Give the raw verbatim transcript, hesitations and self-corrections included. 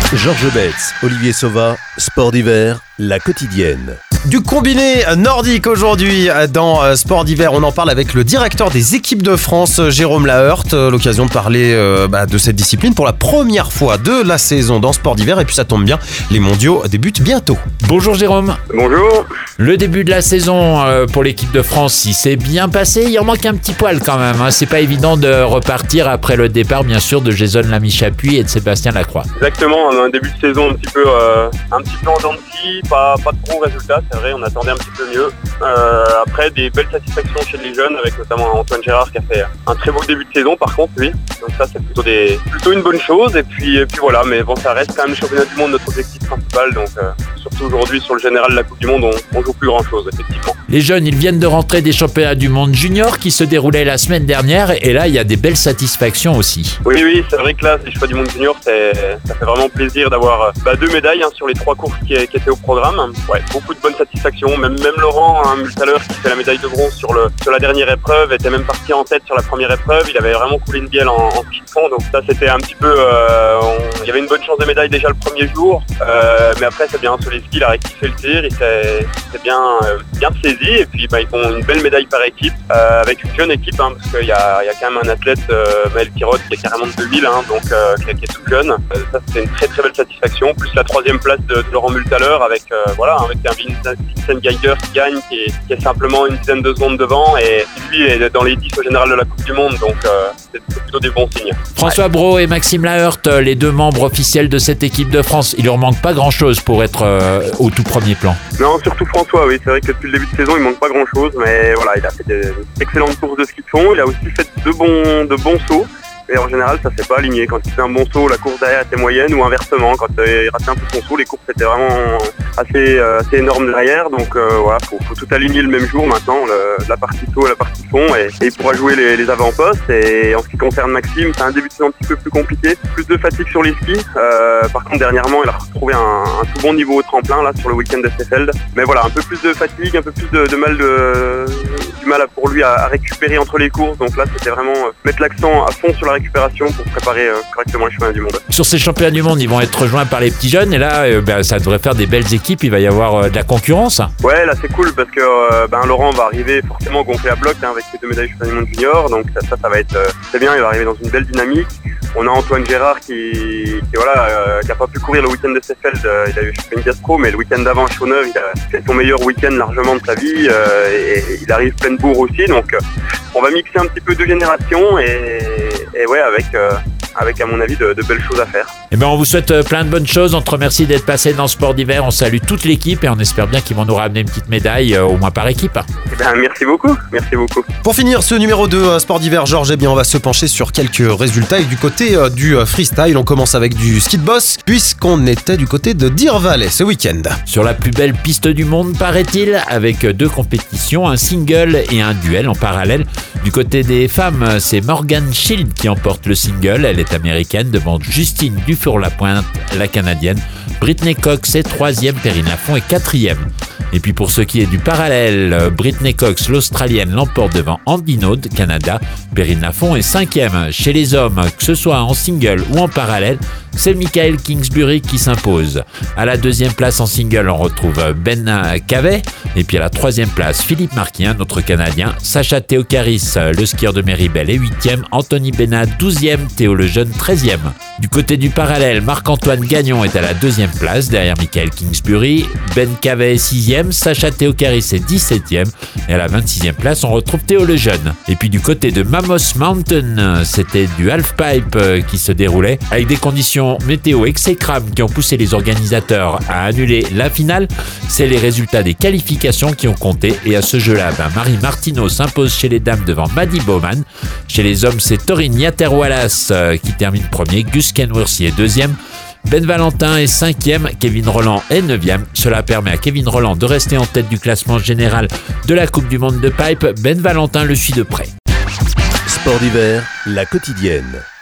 Georges Betz, Olivier Sauva, Sport d'hiver, la quotidienne. Du combiné nordique aujourd'hui dans Sport d'hiver. On en parle avec le directeur des équipes de France, Jérôme Laheurte. L'occasion de parler euh, bah, de cette discipline pour la première fois de la saison dans Sport d'hiver. Et puis ça tombe bien, les mondiaux débutent bientôt. Bonjour Jérôme. Bonjour. Le début de la saison euh, pour l'équipe de France, il s'est bien passé. Il en manque un petit poil quand même. Hein. C'est pas évident de repartir après le départ, bien sûr, de Jason Lamy-Chapuis et de Sébastien Lacroix. Exactement, on a un début de saison un petit peu, euh, un petit peu en dents de scie, pas, pas de bons résultats, c'est vrai, on attendait un petit peu mieux. Euh, après, des belles satisfactions chez les jeunes, avec notamment Antoine Gérard qui a fait un très beau début de saison par contre, lui. Donc ça, c'est plutôt, des, plutôt une bonne chose. Et puis, et puis voilà, mais bon, ça reste quand même le championnat du monde, notre objectif principal. Donc euh, surtout aujourd'hui, sur le général de la Coupe du Monde, on, on joue plus grand chose, effectivement. Les jeunes, ils viennent de rentrer des championnats du monde junior qui se déroulaient la semaine dernière. Et là, il y a des belles satisfactions aussi. Oui, oui, c'est vrai que là, les choix du monde junior, c'est, ça fait vraiment plaisir d'avoir bah, deux médailles hein, sur les trois courses qui, qui étaient au programme. Ouais, beaucoup de bonnes satisfactions. Même, même Laurent hein, Multaler, qui fait la médaille de bronze sur, le, sur la dernière épreuve, était même parti en tête sur la première épreuve. Il avait vraiment coulé une bielle en, en ski de fond. Donc ça, c'était un petit peu... Euh, on, il y avait une bonne chance de médaille déjà le premier jour. Euh, mais après, c'est bien sur les skis, il a rectifié le tir. Il s'est, s'est bien, euh, bien saisi. Et puis, bah, ils font une belle médaille par équipe, euh, avec une jeune équipe, hein, parce qu'il y a, il y a quand même un athlète, euh, Maël Pirotte, qui est carrément de Deville, hein, donc euh, qui, qui est tout jeune. Euh, ça, c'était une très très belle satisfaction. Plus la troisième place de, de Laurent Multaler, avec euh, voilà, avec un Vincent Geiger qui gagne, qui est, qui est simplement une dizaine de secondes devant, et lui est dans les dix au général de la Coupe du Monde, donc euh, c'est, c'est plutôt des bons signes. François Brault et Maxime Laheurte, les deux membres officiels de cette équipe de France, il leur manque pas grand-chose pour être euh, au tout premier plan. Non, surtout François, oui, c'est vrai que depuis le début de saison, il manque pas grand-chose, mais voilà, il a fait des excellentes courses de ski de fond, il a aussi fait de bons, de bons sauts. Et en général, ça s'est pas aligné. Quand il fait un bon saut, la course derrière était moyenne, ou inversement. Quand il ratait un peu son saut, les courses étaient vraiment assez, euh, assez énormes derrière. Donc euh, voilà, faut, faut tout aligner le même jour maintenant, le, la partie saut et la partie fond, et, et il pourra jouer les, les avant-postes. Et en ce qui concerne Maxime, c'est un début de saison un petit peu plus compliqué, plus de fatigue sur les skis. Euh, par contre, dernièrement, il a retrouvé un, un tout bon niveau au tremplin là sur le week-end de Seefeld. Mais voilà, un peu plus de fatigue, un peu plus de, de mal de du mal pour lui à, à récupérer entre les courses. Donc là, c'était vraiment euh, mettre l'accent à fond sur la récupération pour préparer euh, correctement les championnats du monde. Sur ces championnats du monde, ils vont être rejoints par les petits jeunes, et là, euh, ben, ça devrait faire des belles équipes. Il va y avoir euh, de la concurrence. Ouais, là c'est cool parce que euh, ben, Laurent va arriver forcément gonflé à bloc hein, avec ses deux médailles championnats du monde junior, donc ça, ça, ça va être euh, c'est bien. Il va arriver dans une belle dynamique. On a Antoine Gérard qui, qui voilà, euh, qui a pas pu courir le week-end de Seefeld. Euh, il a eu fait une gastro, mais le week-end d'avant à Chauneuf, il a fait son meilleur week-end largement de sa vie, euh, et, et il arrive pleine bourre aussi. Donc euh, on va mixer un petit peu deux générations et, et ouais, avec euh, avec à mon avis de, de belles choses à faire. Eh ben, on vous souhaite plein de bonnes choses. On te remercie d'être passé dans Sport d'hiver. On salue toute l'équipe et on espère bien qu'ils vont nous ramener une petite médaille, euh, au moins par équipe. Eh ben, merci beaucoup, merci beaucoup. Pour finir ce numéro deux euh, Sport d'hiver, Georges, eh bien, on va se pencher sur quelques résultats. Et du côté euh, du euh, freestyle, on commence avec du ski de boss, puisqu'on était du côté de Deer Valley ce week-end. Sur la plus belle piste du monde, paraît-il, avec deux compétitions, un single et un duel en parallèle. Du côté des femmes, c'est Morgan Shield qui emporte le single. Elle est américaine devant Justine Dufour-Lapointe, la canadienne. Brittany Cox est troisième, Perrine Lafont est quatrième. Et puis pour ce qui est du parallèle, Brittany Cox, l'Australienne, l'emporte devant Andy Naud, Canada. Perrine Lafont est cinquième. Chez les hommes, que ce soit en single ou en parallèle, c'est Michael Kingsbury qui s'impose. À la deuxième place en single, on retrouve Ben Cavey. Et puis à la troisième place, Philippe Marquien, notre Canadien. Sacha Théocaris, le skieur de Méribel, est huitième. Anthony Bénat, douzième. Théo Lejeune, treizième. Du côté du parallèle, Marc-Antoine Gagnon est à la deuxième place, derrière Michael Kingsbury. Ben Cavey est sixième. Sacha Théocaris est dix-septième. Et à la vingt-sixième place, on retrouve Théo Lejeune. Et puis du côté de Mammoth Mountain, c'était du halfpipe qui se déroulait, avec des conditions météo exécrables qui ont poussé les organisateurs à annuler la finale. C'est les résultats des qualifications qui ont compté, et à ce jeu-là, ben, Marie Martineau s'impose chez les dames devant Maddie Bowman. Chez les hommes, c'est Torin Yater-Wallace euh, qui termine premier, Gus Kenworthy est deuxième. Ben Valentin est cinquième, Kevin Rolland est neuvième. Cela permet à Kevin Rolland de rester en tête du classement général de la Coupe du Monde de Pipe. Ben Valentin le suit de près. Sport d'hiver, la quotidienne.